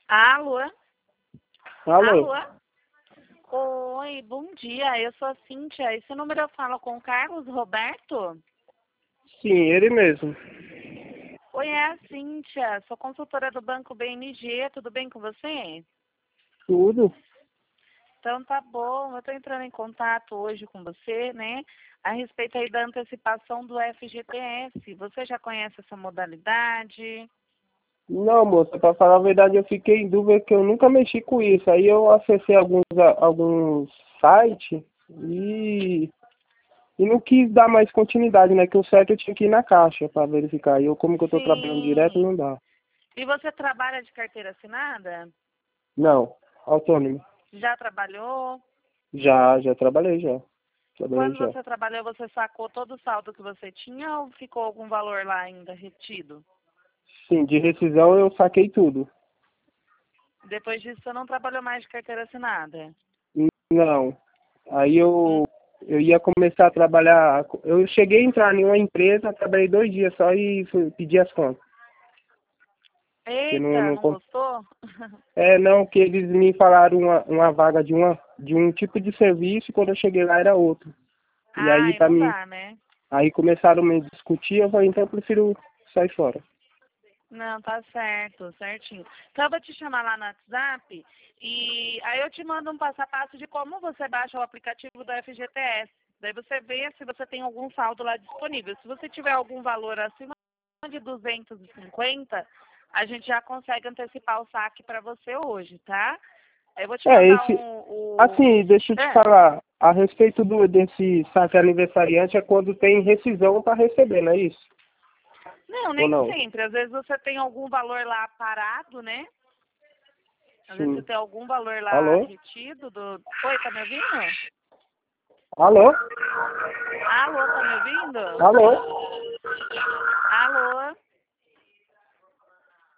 Alô? Alô? Alô? Oi, bom dia. Eu sou a Cíntia. Esse número eu falo com o Carlos Roberto? Sim, ele mesmo. Oi, é a Cíntia. Sou consultora do Banco BMG. Tudo bem com você? Tudo? Então tá bom. Eu estou entrando em contato hoje com você, né? A respeito aí da antecipação do FGTS. Você já conhece essa modalidade? Não, moça, pra falar a verdade, eu fiquei em dúvida que eu nunca mexi com isso. Aí eu acessei alguns sites e não quis dar mais continuidade, né? Que o certo eu tinha que ir na caixa pra verificar. E eu, como que eu tô trabalhando direto, Sim. não dá. E você trabalha de carteira assinada? Não, autônomo. Já trabalhou? Já trabalhei já. Trabalhei Quando já. você trabalhou, você sacou todo o saldo que você tinha ou ficou algum valor lá ainda retido? Sim, de rescisão eu saquei tudo. Depois disso, você não trabalhou mais de carteira assinada? Não. Aí Hum. eu ia começar a trabalhar. Eu cheguei a entrar em uma empresa, trabalhei 2 dias só e pedi as contas. Que não, Eita, não, não gostou? não, que eles me falaram uma vaga de um tipo de serviço e quando eu cheguei lá era outro. E aí Ai, não dá, né? aí começaram a me discutir, eu falei, então eu prefiro sair fora. Não, tá certo, certinho. Então eu vou te chamar lá no WhatsApp e aí eu te mando um passo a passo de como você baixa o aplicativo do FGTS. Daí você vê se você tem algum saldo lá disponível. Se você tiver algum valor acima de 250, a gente já consegue antecipar o saque para você hoje, tá? Aí eu vou te É, mandar esse. Assim, deixa eu te É. falar, a respeito desse saque aniversariante é quando tem rescisão para receber, não é isso? Não, Ou nem não? sempre. Às vezes você tem algum valor lá parado, né? Às vezes você Sim. tem algum valor lá Alô? retido do. Oi, tá me ouvindo? Alô? Alô, tá me ouvindo? Alô?